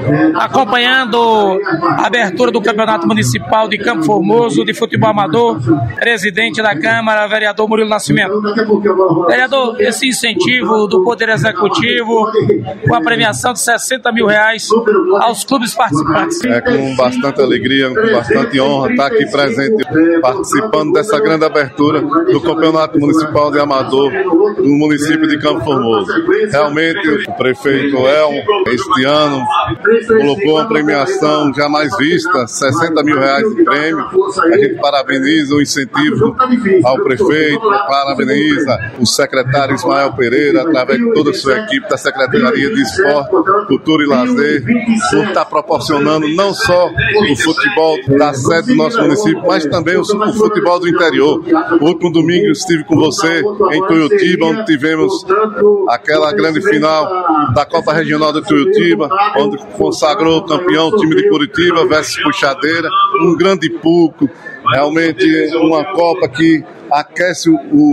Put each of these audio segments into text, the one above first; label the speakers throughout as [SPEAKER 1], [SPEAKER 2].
[SPEAKER 1] acompanhando a abertura do Campeonato Municipal de Campo Formoso de Futebol Amador, presidente da Câmara, vereador Murilo Nascimento. Vereador, esse incentivo do Poder Executivo com a premiação de R$60 mil aos clubes participantes.
[SPEAKER 2] É com bastante alegria, com bastante honra estar aqui presente, participando dessa grande abertura do Campeonato Municipal de Amador do município de Campo Formoso. Realmente, o prefeito Elmo, este ano, colocou uma premiação jamais vista, R$60 mil de prêmio. A gente parabeniza o incentivo ao prefeito, parabeniza o secretário Ismael Pereira, através de toda a sua equipe da Secretaria de Esporte, Cultura e Lazer, por estar proporcionando não só o futebol da sede do nosso município, mas também o futebol do interior. O último domingo eu estive com você em Tuiutiba, onde tivemos aquela grande final da Copa Regional de Tuiutiba, onde consagrou o campeão o time de Curitiba versus Puxadeira, um grande público, realmente uma Copa que aquece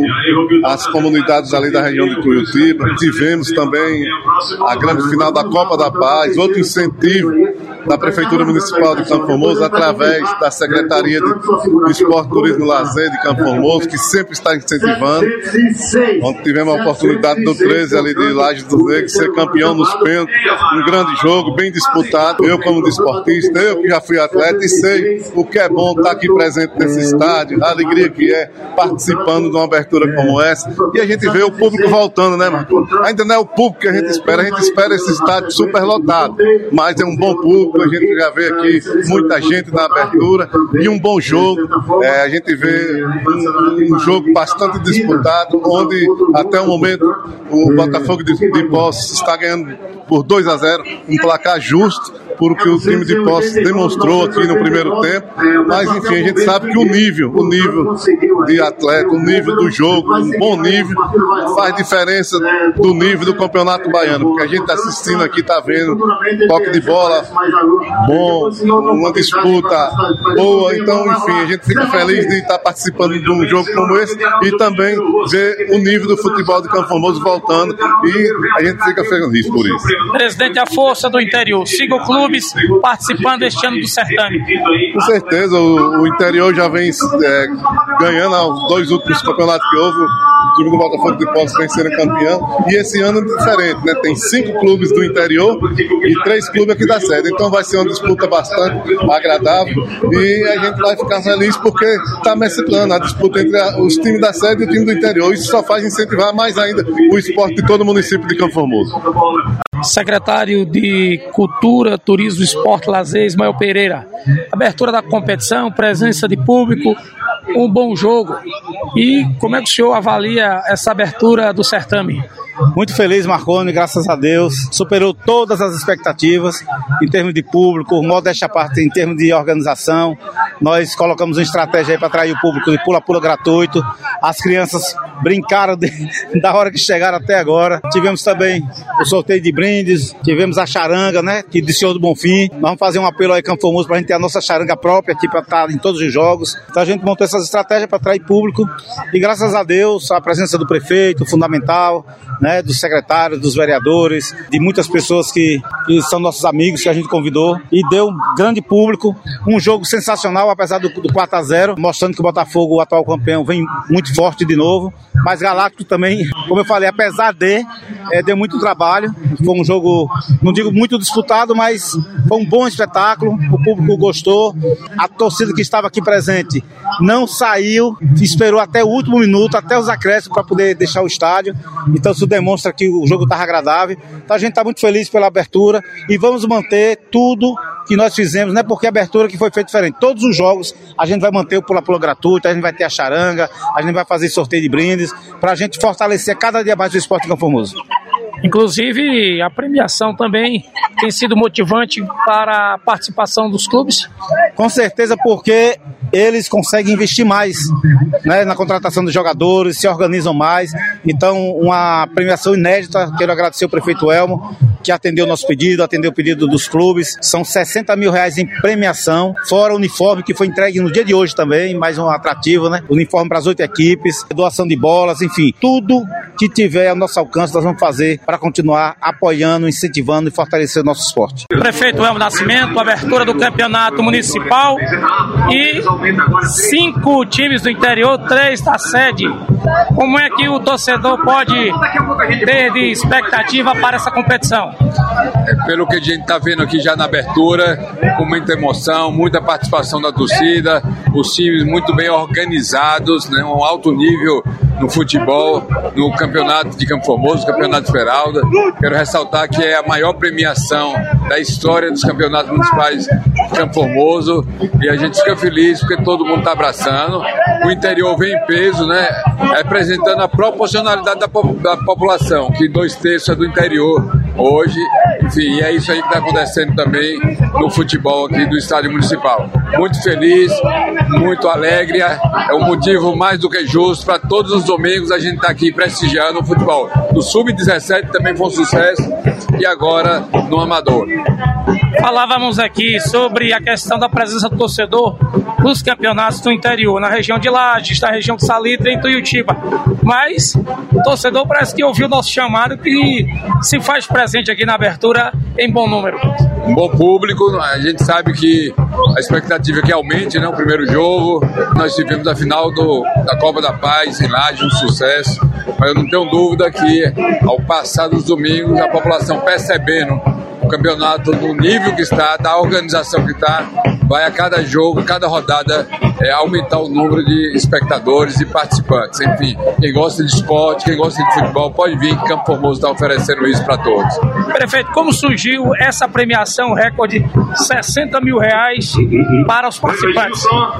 [SPEAKER 2] as comunidades ali da região de Tuiutiba. Tivemos também a grande final da Copa da Paz, outro incentivo da Prefeitura Municipal de Campo Formoso, através da Secretaria de Esporte, Turismo e Lazer de Campo Formoso, que sempre está incentivando, onde tivemos a oportunidade do 13 ali de Lajes dos Negros ser campeão nos pênaltis, um grande jogo, bem disputado. Eu como desportista, eu que já fui atleta e sei o que é bom estar aqui presente nesse estádio, a alegria que é participando de uma abertura como essa, e a gente vê o público voltando, né, Marcos? Ainda não é o público que a gente espera esse estádio super lotado, mas é um bom público, a gente já vê aqui muita gente na abertura e um bom jogo. A gente vê um jogo bastante disputado, onde até o momento o Botafogo de Poços está ganhando por 2-0, um placar justo, porque o time de Poços demonstrou aqui no primeiro tempo, mas enfim, a gente sabe que o nível de atleta, o nível do jogo, um bom nível, faz diferença do nível do Campeonato Baiano, porque a gente está assistindo aqui, está vendo toque de bola bom, uma disputa boa, então enfim, a gente fica feliz de estar participando de um jogo como esse e também ver o nível do futebol de Campo Formoso voltando, e a gente fica feliz por isso.
[SPEAKER 1] Presidente, a força do interior, 5 clubes participando este ano do certame.
[SPEAKER 2] Com certeza, o interior já vem ganhando os 2 últimos campeonatos que houve. O time do Botafogo de Poços vem sendo campeão, e esse ano é diferente, né? Tem 5 clubes do interior e 3 clubes aqui da sede, então vai ser uma disputa bastante agradável e a gente vai ficar feliz porque está mesclando a disputa entre os times da sede e o time do interior. Isso só faz incentivar mais ainda o esporte de todo o município de Campo Formoso.
[SPEAKER 1] Secretário de Cultura, Turismo, Esporte e Lazer, Ismael Pereira. Abertura da competição, presença de público, um bom jogo. E como é que o senhor avalia essa abertura do certame?
[SPEAKER 3] Muito feliz, Marconi, graças a Deus. Superou todas as expectativas em termos de público, modéstia à parte, em termos de organização. Nós colocamos uma estratégia aí para atrair o público de pula-pula gratuito. As crianças brincaram da hora que chegaram até agora. Tivemos também o sorteio de brindes, tivemos a charanga, né, que de Senhor do Bonfim. Nós vamos fazer um apelo aí, Campo Formoso, para a gente ter a nossa charanga própria aqui para estar em todos os jogos. Então a gente montou essas estratégias para atrair público e graças a Deus a presença do prefeito, fundamental, né, dos secretários, dos vereadores, de muitas pessoas que são nossos amigos, que a gente convidou, e deu um grande público, um jogo sensacional, apesar do 4-0, mostrando que o Botafogo, o atual campeão, vem muito forte de novo, mas Galáctico também, como eu falei, apesar deu muito trabalho, foi um jogo, não digo muito disputado, mas foi um bom espetáculo, o público gostou, a torcida que estava aqui presente não saiu, esperou até o último minuto, até os acréscimos para poder deixar o estádio, então isso demonstra que o jogo estava agradável. Então a gente está muito feliz pela abertura e vamos manter tudo que nós fizemos, não é porque a abertura que foi feita diferente. Todos os jogos a gente vai manter o pula-pula gratuito, a gente vai ter a charanga, a gente vai fazer sorteio de brindes, para a gente fortalecer cada dia mais o esporte em Campo Formoso.
[SPEAKER 1] Inclusive, a premiação também tem sido motivante para a participação dos clubes?
[SPEAKER 3] Com certeza, porque eles conseguem investir mais, né, na contratação dos jogadores, se organizam mais. Então, uma premiação inédita. Quero agradecer ao prefeito Elmo que atendeu o nosso pedido, atendeu o pedido dos clubes. São R$60 mil em premiação, fora o uniforme que foi entregue no dia de hoje também, mais um atrativo, né? Uniforme para as 8 equipes, doação de bolas, enfim, tudo que tiver ao nosso alcance nós vamos fazer para continuar apoiando, incentivando e fortalecendo o nosso esporte.
[SPEAKER 1] Prefeito Elmo Nascimento, abertura do campeonato municipal e 5 times do interior, 3 da sede. Como é que o torcedor pode ter de expectativa para essa competição?
[SPEAKER 4] Pelo que a gente está vendo aqui já na abertura, com muita emoção, muita participação da torcida, os times muito bem organizados, né, um alto nível no futebol, no campeonato de Campo Formoso, campeonato Esmeralda. Quero ressaltar que é a maior premiação da história dos campeonatos municipais de Campo Formoso e a gente fica feliz porque todo mundo está abraçando. O interior vem em peso, né, representando a proporcionalidade da população, que 2/3 é do interior hoje. Enfim, é isso aí que está acontecendo também no futebol aqui do estádio municipal. Muito feliz, muito alegre, é um motivo mais do que justo para todos os domingos a gente tá aqui prestigiando o futebol. No Sub-17 também foi um sucesso e agora no Amador.
[SPEAKER 1] Falávamos aqui sobre a questão da presença do torcedor nos campeonatos do interior, na região de Lages, na região de Salitre e em Tuiutiba. Mas o torcedor parece que ouviu o nosso chamado que se faz presente aqui na abertura em bom número.
[SPEAKER 4] Um bom público, a gente sabe que a expectativa é que aumente, né? O primeiro jogo, nós tivemos a final da Copa da Paz em Lages, um sucesso, mas eu não tenho dúvida que ao passar dos domingos a população percebendo o campeonato do nível que está, da organização que está, vai a cada jogo, cada rodada aumentar o número de espectadores e participantes. Enfim, quem gosta de esporte, quem gosta de futebol, pode vir que Campo Formoso está oferecendo isso para todos.
[SPEAKER 1] Prefeito, como surgiu essa premiação recorde R$60 mil para os participantes?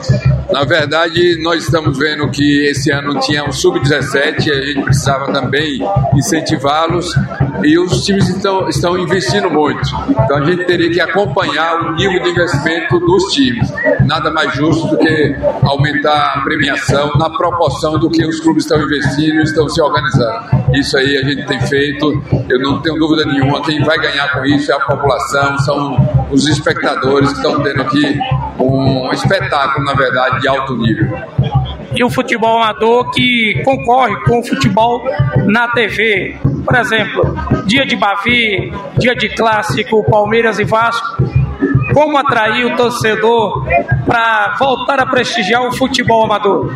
[SPEAKER 4] Na verdade, nós estamos vendo que esse ano tinha um Sub-17 e a gente precisava também incentivá-los e os times estão investindo muito. Então a gente teria que acompanhar o nível de investimento dos times. Nada mais justo do que aumentar a premiação na proporção do que os clubes estão investindo e estão se organizando. Isso aí a gente tem feito, eu não tenho dúvida nenhuma, quem vai ganhar com isso é a população, são os espectadores que estão tendo aqui um espetáculo, na verdade, de alto nível.
[SPEAKER 1] E o futebol amador que concorre com o futebol na TV. Por exemplo, dia de Bavi, dia de clássico, Palmeiras e Vasco. Como atrair o torcedor para voltar a prestigiar o futebol amador?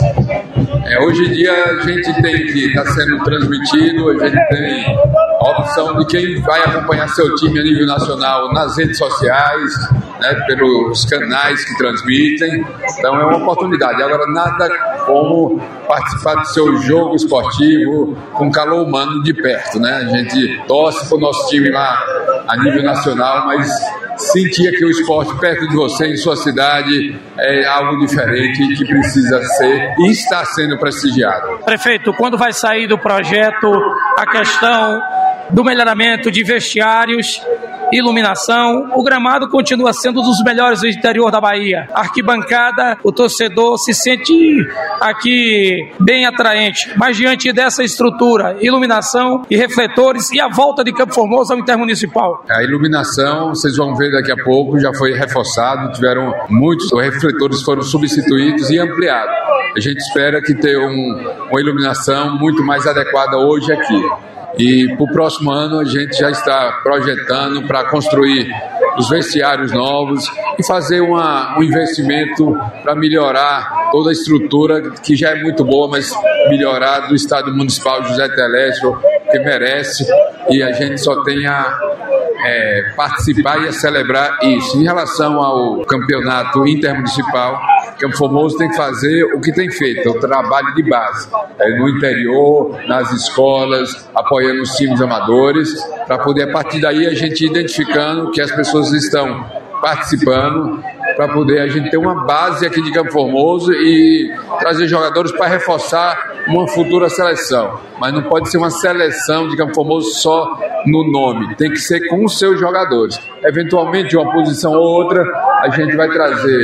[SPEAKER 4] Hoje em dia a gente tem que está sendo transmitido, a gente tem a opção de quem vai acompanhar seu time a nível nacional nas redes sociais, né, pelos canais que transmitem, então é uma oportunidade. Agora nada como participar do seu jogo esportivo com calor humano de perto, né? A gente torce para o nosso time lá a nível nacional, mas sentir aqui o esporte perto de você, em sua cidade, é algo diferente que precisa ser e está sendo prestigiado.
[SPEAKER 1] Prefeito, quando vai sair do projeto a questão do melhoramento de vestiários, iluminação? O gramado continua sendo um dos melhores do interior da Bahia. A arquibancada, o torcedor se sente aqui bem atraente, mas diante dessa estrutura, iluminação e refletores e a volta de Campo Formoso ao intermunicipal.
[SPEAKER 4] A iluminação, vocês vão ver daqui a pouco, já foi reforçado, tiveram muitos refletores foram substituídos e ampliados. A gente espera que tenha uma iluminação muito mais adequada hoje aqui. E para o próximo ano a gente já está projetando para construir os vestiários novos e fazer um investimento para melhorar toda a estrutura que já é muito boa, mas melhorar do Estádio Municipal José Telésforo, que merece, e a gente só tem a participar e a celebrar isso. Em relação ao campeonato intermunicipal, Campo Formoso tem que fazer o que tem feito, o trabalho de base, no interior, nas escolas, apoiando os times amadores, para poder, a partir daí, a gente identificando que as pessoas estão participando, para poder a gente ter uma base aqui de Campo Formoso e trazer jogadores para reforçar uma futura seleção. Mas não pode ser uma seleção de Campo Formoso só no nome, tem que ser com os seus jogadores. Eventualmente, uma posição ou outra, a gente vai trazer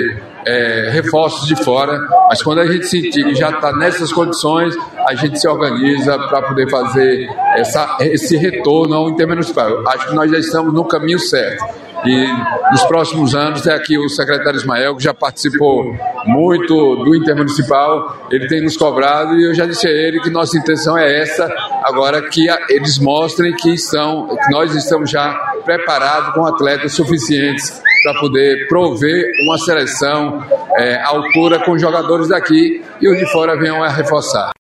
[SPEAKER 4] reforços de fora, mas quando a gente sentir que já está nessas condições, a gente se organiza para poder fazer esse retorno ao intermunicipal. Acho que nós já estamos no caminho certo. E nos próximos anos, aqui o secretário Ismael, que já participou muito do intermunicipal, ele tem nos cobrado e eu já disse a ele que nossa intenção é essa, agora que eles mostrem que nós estamos já preparados com atletas suficientes para poder prover uma seleção à altura com jogadores daqui e os de fora venham a reforçar.